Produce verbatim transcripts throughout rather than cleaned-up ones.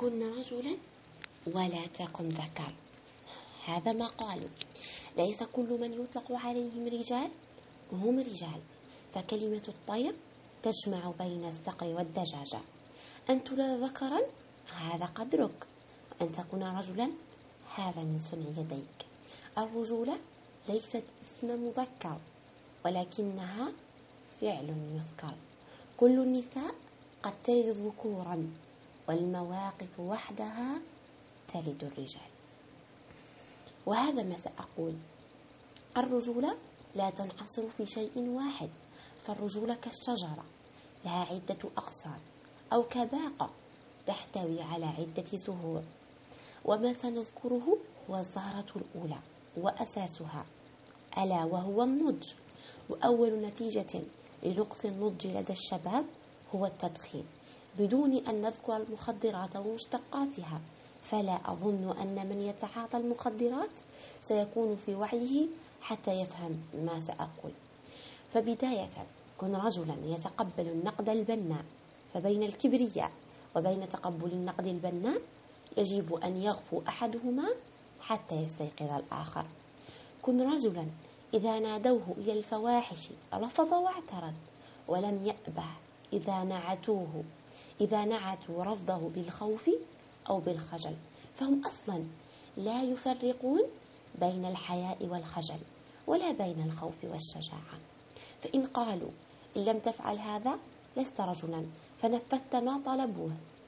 كن رجلا ولا تكن ذكر. هذا ما قالوا. ليس كل من يطلق عليهم رجال هم رجال، فكلمة الطير تجمع بين الصقر والدجاجة. أن تولد ذكرا هذا قدرك، أن تكون رجلا هذا من صنع يديك. الرجولة ليست اسم مذكر ولكنها فعل يذكر. كل النساء قد تلد ذكورا، والمواقف وحدها تلد الرجال. وهذا ما سأقول. الرجولة لا تنحصر في شيء واحد، فالرجولة كالشجرة لها عدة أغصان، أو كباقة تحتوي على عدة زهور. وما سنذكره هو الزهرة الأولى وأساسها، ألا وهو النضج. وأول نتيجة لنقص النضج لدى الشباب هو التدخين، بدون أن نذكر المخدرات ومشتقاتها. فلا أظن أن من يتعاطى المخدرات سيكون في وعيه حتى يفهم ما سأقول. فبداية كن رجلا يتقبل النقد البناء، فبين الكبرياء وبين تقبل النقد البناء يجب أن يغفو أحدهما حتى يستيقظ الآخر. كن رجلا إذا نادوه إلى الفواحش رفض واعترض، ولم يأبه إذا نعتوه إذا نعتوا رفضه بالخوف أو بالخجل. فهم أصلا لا يفرقون بين الحياء والخجل، ولا بين الخوف والشجاعة. فإن قالوا إن لم تفعل هذا لست رجلا، فنفذت ما طلبوه،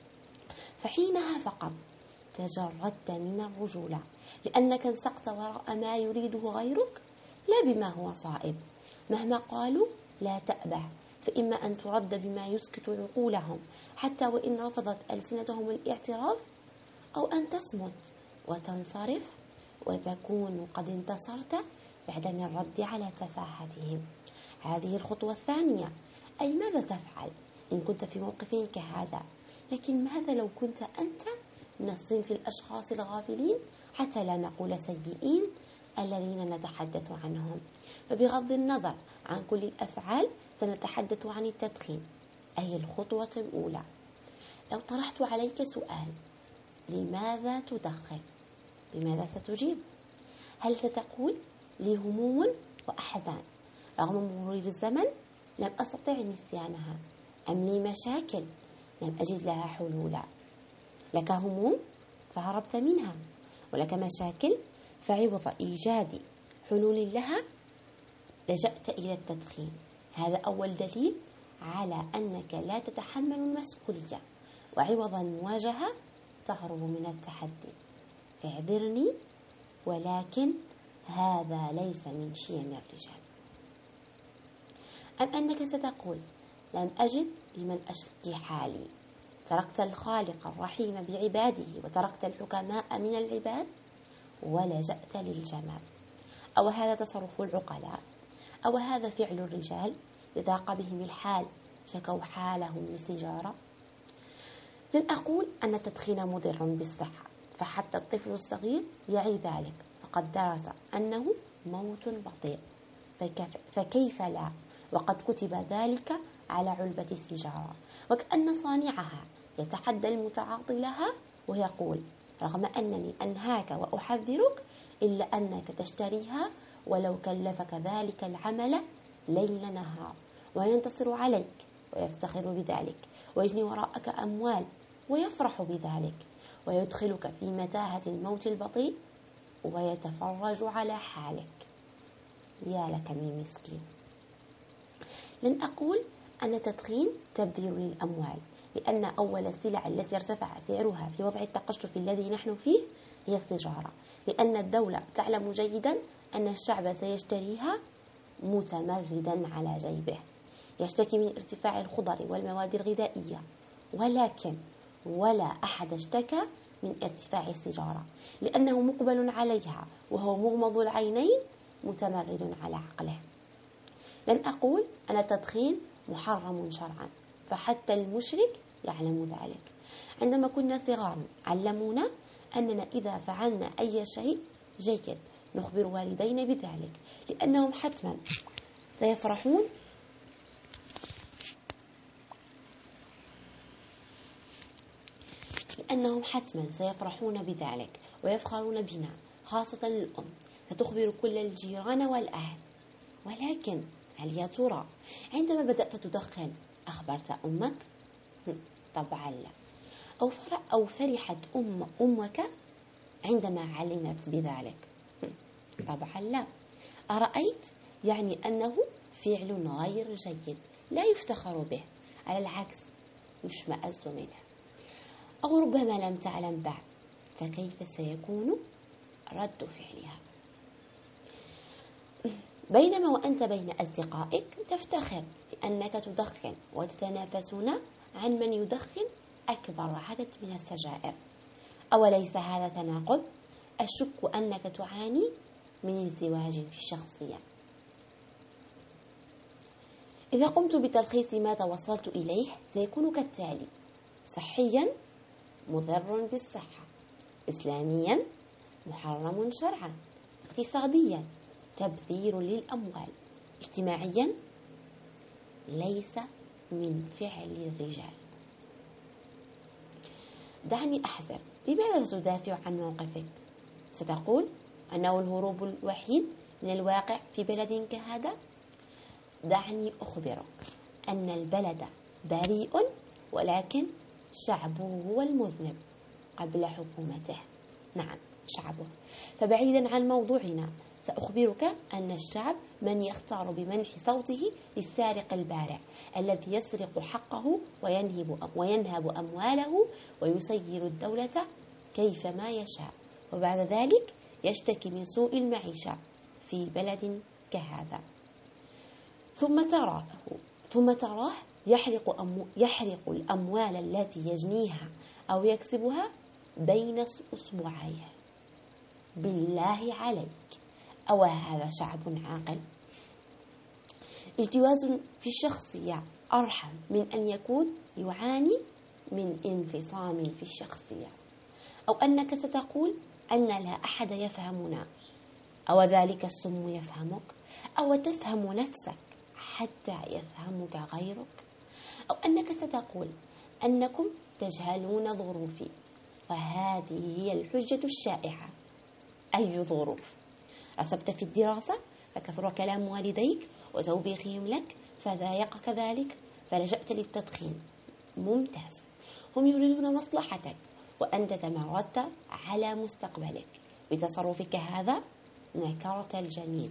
فحينها فقط تجردت من الرجولة، لأنك انسقت وراء ما يريده غيرك لا بما هو صائب. مهما قالوا لا تأبه، فإما أن ترد بما يسكت عقولهم حتى وإن رفضت ألسنتهم الاعتراف، أو أن تصمت وتنصرف وتكون قد انتصرت بعدم الرد على تفاهتهم. هذه الخطوة الثانية. أي ماذا تفعل إن كنت في موقف كهذا؟ لكن ماذا لو كنت أنت من الصنف الأشخاص الغافلين، حتى لا نقول سيئين، الذين نتحدث عنهم؟ فبغض النظر عن كل الأفعال سنتحدث عن التدخين، أي الخطوة الأولى. لو طرحت عليك سؤال: لماذا تدخن؟ بماذا ستجيب؟ هل ستقول لي هموم وأحزان رغم مرور الزمن لم أستطع نسيانها، أم لي مشاكل لم أجد لها حلولا؟ لك هموم فهربت منها، ولك مشاكل فعوض إيجاد حلول لها لجأت إلى التدخين. هذا أول دليل على أنك لا تتحمل المسؤولية، وعوض المواجهة تهرب من التحدي. اعذرني، ولكن هذا ليس من شيم الرجال. أم أنك ستقول: لم أجد لمن أشكي حالي، تركت الخالق الرحيم بعباده وتركت الحكماء من العباد ولجأت للجمال. أو هذا تصرف العقلاء؟ أو هذا فعل الرجال إذا ضاق بهم الحال شكوا حالهم للسجارة؟ لن أقول أن التدخين مضر بالصحة، فحتى الطفل الصغير يعي ذلك، فقد درس أنه موت بطيء، فكيف لا وقد كتب ذلك على علبة السيجارة، وكأن صانعها يتحدى المتعاطي لها ويقول: رغم أنني أنهاك وأحذرك إلا أنك تشتريها ولو كلفك ذلك العمل ليل نهار، وينتصر عليك ويفتخر بذلك، ويجني وراءك أموال ويفرح بذلك، ويدخلك في متاهة الموت البطيء ويتفرج على حالك. يا لك من مسكين. لن أقول أن التدخين تبذير للأموال، لأن أول السلع التي ارتفع سعرها في وضع التقشف الذي نحن فيه هي السيجارة، لأن الدولة تعلم جيدا أن الشعب سيشتريها متمردا على جيبه، يشتكي من ارتفاع الخضر والمواد الغذائية، ولكن ولا أحد اشتكى من ارتفاع السيجارة، لأنه مقبل عليها وهو مغمض العينين متمرد على عقله. لن أقول أن التدخين محرم شرعا، فحتى المشرك يعلم ذلك. عندما كنا صغارا علمونا أننا إذا فعلنا أي شيء جيد نخبر والدينا بذلك، لأنهم حتما سيفرحون أنهم حتما سيفرحون بذلك ويفخرون بنا، خاصة الأم ستخبر كل الجيران والأهل. ولكن هل يا ترى عندما بدأت تدخن أخبرت أمك؟ طبعا لا. أو أو فرحت أم أمك عندما علمت بذلك؟ طبعا لا. أرأيت؟ يعني أنه فعل غير جيد لا يفتخر به، على العكس يشمئز منه. أو ربما لم تعلم بعد، فكيف سيكون رد فعلها؟ بينما وأنت بين أصدقائك تفتخر بأنك تدخن وتتنافسون عن من يدخن أكبر عدد من السجائر. أوليس هذا تناقض؟ أشك أنك تعاني من ازدواج في الشخصية. إذا قمت بتلخيص ما توصلت إليه سيكون كالتالي: صحيا مضر بالصحة، إسلاميا محرم شرعا، اقتصاديا تبذير للأموال، اجتماعيا ليس من فعل الرجال. دعني أحذر. لماذا تدافع عن موقفك؟ ستقول أنه الهروب الوحيد من الواقع في بلد كهذا. دعني أخبرك أن البلد بريء، ولكن شعبه هو المذنب قبل حكومته. نعم، شعبه. فبعيدا عن موضوعنا، سأخبرك أن الشعب من يختار بمنح صوته للسارق البارع الذي يسرق حقه وينهب وينهب أمواله ويسير الدولة كيفما يشاء، وبعد ذلك يشتكي من سوء المعيشة في بلد كهذا. ثم تراه ثم تراه يحرق أمو يحرق الأموال التي يجنيها أو يكسبها بين أصبعيه. بالله عليك، أو هذا شعب عاقل؟ ازدواج في الشخصية أرحم من أن يكون يعاني من انفصام في الشخصية. أو أنك ستقول أن لا أحد يفهمنا، أو ذلك السم يفهمك، أو تفهم نفسك حتى يفهمك غيرك. أو أنك ستقول أنكم تجهلون ظروفي، وهذه هي الحجة الشائعة. أي ظروف؟ رسبت في الدراسة فكثر كلام والديك وتوبيخهم لك فضايقك ذلك فلجأت للتدخين. ممتاز، هم يريدون مصلحتك وأنت تمردت على مستقبلك. بتصرفك هذا نكرت الجميل.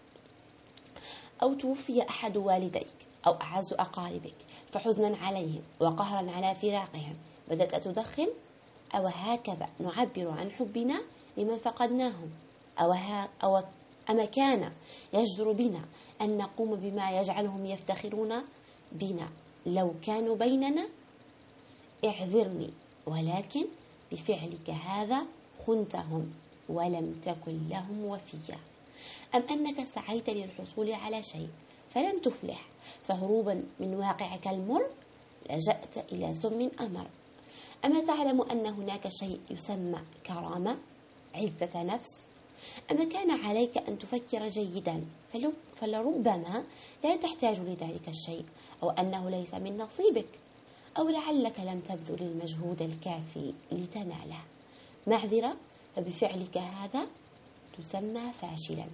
أو توفي أحد والديك أو أعز أقاربك، فحزنا عليهم وقهرا على فراقهم بدأت تدخن. أو هكذا نعبر عن حبنا لمن فقدناهم؟ أو, ها أو أما كان يجدر بنا أن نقوم بما يجعلهم يفتخرون بنا لو كانوا بيننا؟ اعذرني، ولكن بفعلك هذا خنتهم ولم تكن لهم وفيا. أم أنك سعيت للحصول على شيء فلم تفلح، فهروبا من واقعك المر لجأت إلى سم أمر. أما تعلم أن هناك شيء يسمى كرامة، عزة نفس؟ أما كان عليك أن تفكر جيدا فلربما لا تحتاج لذلك الشيء، أو أنه ليس من نصيبك، أو لعلك لم تبذل المجهود الكافي لتناله. معذرة، فبفعلك هذا تسمى فاشلا.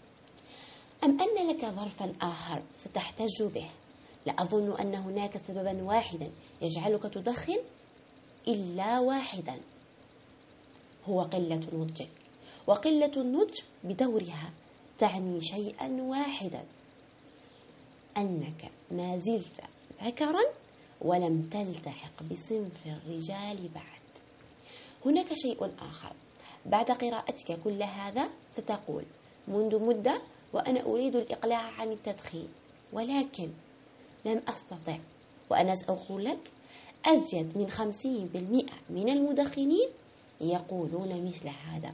أم أن لك ظرفا آخر ستحتج به؟ لا أظن أن هناك سببا واحدا يجعلك تدخن إلا واحدا، هو قلة نضجك. وقلة النضج بدورها تعني شيئا واحدا: أنك ما زلت ذكرا ولم تلتحق بصنف الرجال بعد. هناك شيء آخر. بعد قراءتك كل هذا ستقول: منذ مدة وأنا أريد الإقلاع عن التدخين ولكن لم أستطع. وأنا سأقول لك: أزيد من خمسين بالمئة من المدخنين يقولون مثل هذا.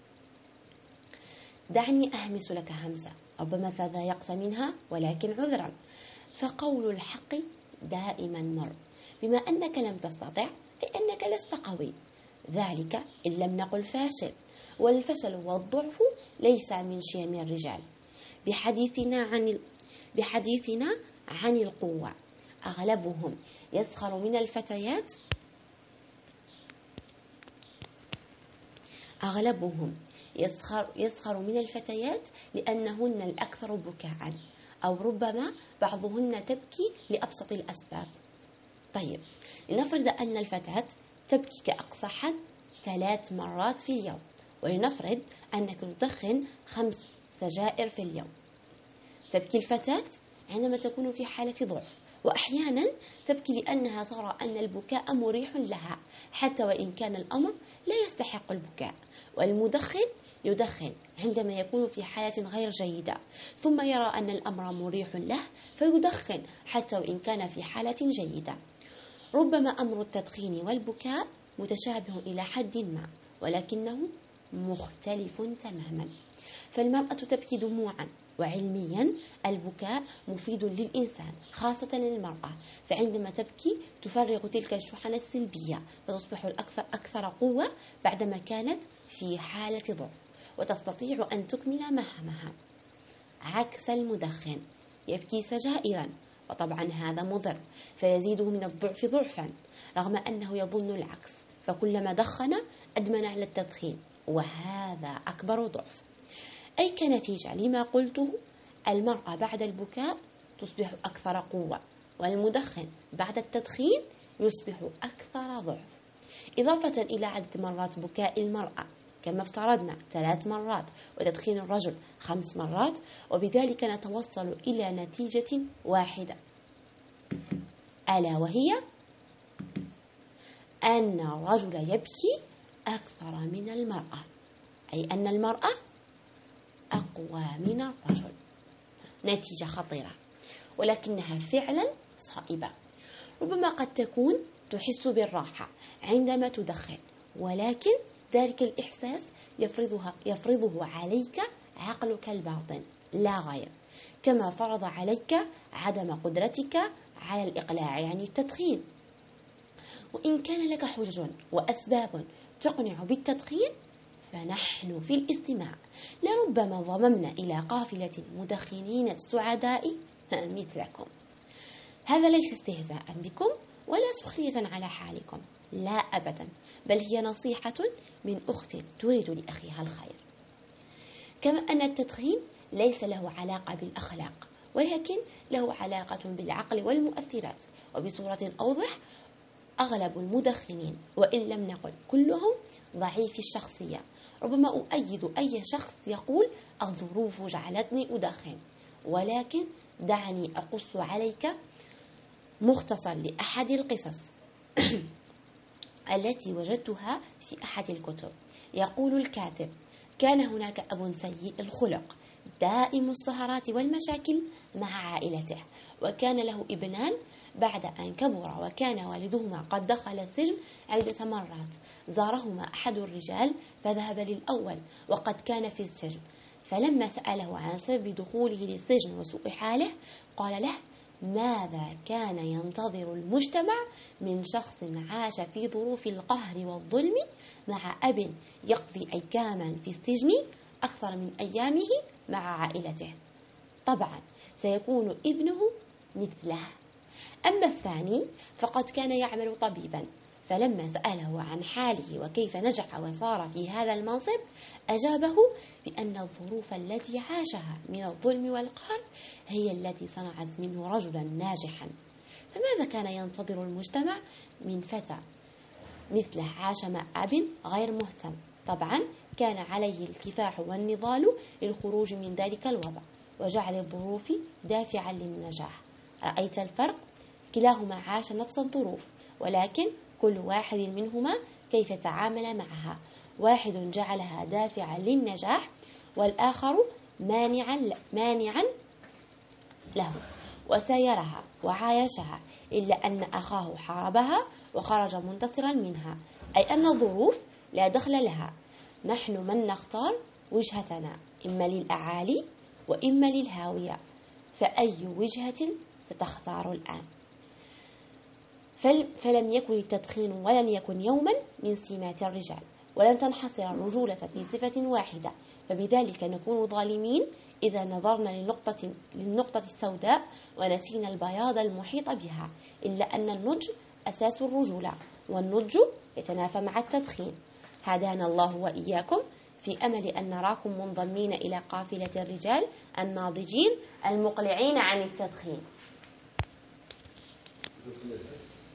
دعني أهمس لك همسة، ربما تضايقت منها، ولكن عذرا، فقول الحق دائما مر. بما أنك لم تستطع فإنك لست قوي، ذلك إن لم نقل فاشل، والفشل والضعف ليس من شيم الرجال. بحديثنا عن بحديثنا عن القوة، أغلبهم يسخر من الفتيات أغلبهم يسخر, يسخر من الفتيات لأنهن الأكثر بكاء، أو ربما بعضهن تبكي لأبسط الأسباب. طيب، لنفرض أن الفتاة تبكي كأقصى حد ثلاث مرات في اليوم، ولنفرض أنك تدخن خمس سجائر في اليوم. تبكي الفتاة عندما تكون في حالة ضعف، وأحيانا تبكي لأنها ترى أن البكاء مريح لها حتى وإن كان الأمر لا يستحق البكاء. والمدخن يدخن عندما يكون في حالة غير جيدة، ثم يرى أن الأمر مريح له فيدخن حتى وإن كان في حالة جيدة. ربما أمر التدخين والبكاء متشابه إلى حد ما، ولكنه مختلف تماما. فالمرأة تبكي دموعا، وعلميا البكاء مفيد للإنسان خاصة للمرأة، فعندما تبكي تفرغ تلك الشحنة السلبية فتصبح الأكثر أكثر قوة بعدما كانت في حالة ضعف، وتستطيع أن تكمل مهامها. عكس المدخن، يبكي سجائرا، وطبعا هذا مضر فيزيده من الضعف ضعفا، رغم أنه يظن العكس، فكلما دخن أدمن على التدخين، وهذا أكبر ضعف. أي كنتيجة لما قلته، المرأة بعد البكاء تصبح أكثر قوة، والمدخن بعد التدخين يصبح أكثر ضعف. إضافة إلى عدد مرات بكاء المرأة كما افترضنا ثلاث مرات، وتدخين الرجل خمس مرات، وبذلك نتوصل إلى نتيجة واحدة، ألا وهي أن الرجل يبكي أكثر من المرأة، أي أن المرأة أقوى من الرجل. نتيجة خطيرة، ولكنها فعلا صائبة. ربما قد تكون تحس بالراحة عندما تدخن، ولكن ذلك الإحساس يفرضها يفرضه عليك عقلك الباطن لا غير، كما فرض عليك عدم قدرتك على الإقلاع يعني التدخين. وإن كان لك حجج وأسباب تقنع بالتدخين، فنحن في الاستماع لربما ضممنا إلى قافلة مدخنين سعداء مثلكم. هذا ليس استهزاء بكم ولا سخرية على حالكم، لا أبدا، بل هي نصيحة من أخت تريد لأخيها الخير. كما أن التدخين ليس له علاقة بالأخلاق، ولكن له علاقة بالعقل والمؤثرات. وبصورة أوضح، أغلب المدخنين وإن لم نقل كلهم ضعيف الشخصية. ربما أؤيد أي شخص يقول الظروف جعلتني أدخن، ولكن دعني أقص عليك مختصر لأحد القصص التي وجدتها في أحد الكتب. يقول الكاتب: كان هناك أب سيء الخلق دائم السهرات والمشاكل مع عائلته، وكان له ابنان بعد أن كبر، وكان والدهما قد دخل السجن عدة مرات. زارهما أحد الرجال فذهب للأول وقد كان في السجن، فلما سأله عن سبب دخوله للسجن وسوء حاله قال له: ماذا كان ينتظر المجتمع من شخص عاش في ظروف القهر والظلم مع أب يقضي أياما في السجن أكثر من أيامه مع عائلته؟ طبعا سيكون ابنه مثله. أما الثاني فقد كان يعمل طبيبا، فلما سأله عن حاله وكيف نجح وصار في هذا المنصب أجابه بأن الظروف التي عاشها من الظلم والقهر هي التي صنعت منه رجلا ناجحا. فماذا كان ينتظر المجتمع من فتى مثله عاش مع أب غير مهتم؟ طبعا كان عليه الكفاح والنضال للخروج من ذلك الوضع وجعل الظروف دافعا للنجاح. رأيت الفرق؟ كلاهما عاش نفس الظروف، ولكن كل واحد منهما كيف تعامل معها. واحد جعلها دافعا للنجاح، والآخر مانعا مانعا له، وسايرها وعايشها، إلا أن أخاه حاربها وخرج منتصرا منها، أي أن الظروف لا دخل لها. نحن من نختار وجهتنا، إما للأعالي وإما للهاوية، فأي وجهة ستختار الآن؟ فلم يكن التدخين ولن يكن يوما من سمات الرجال، ولن تنحصر الرجولة في صفة واحدة، فبذلك نكون ظالمين إذا نظرنا للنقطة, للنقطة السوداء ونسينا البياض المحيط بها. إلا أن النضج أساس الرجولة، والنضج يتنافى مع التدخين. هدانا الله وإياكم، في أمل أن نراكم منضمين إلى قافلة الرجال الناضجين المقلعين عن التدخين.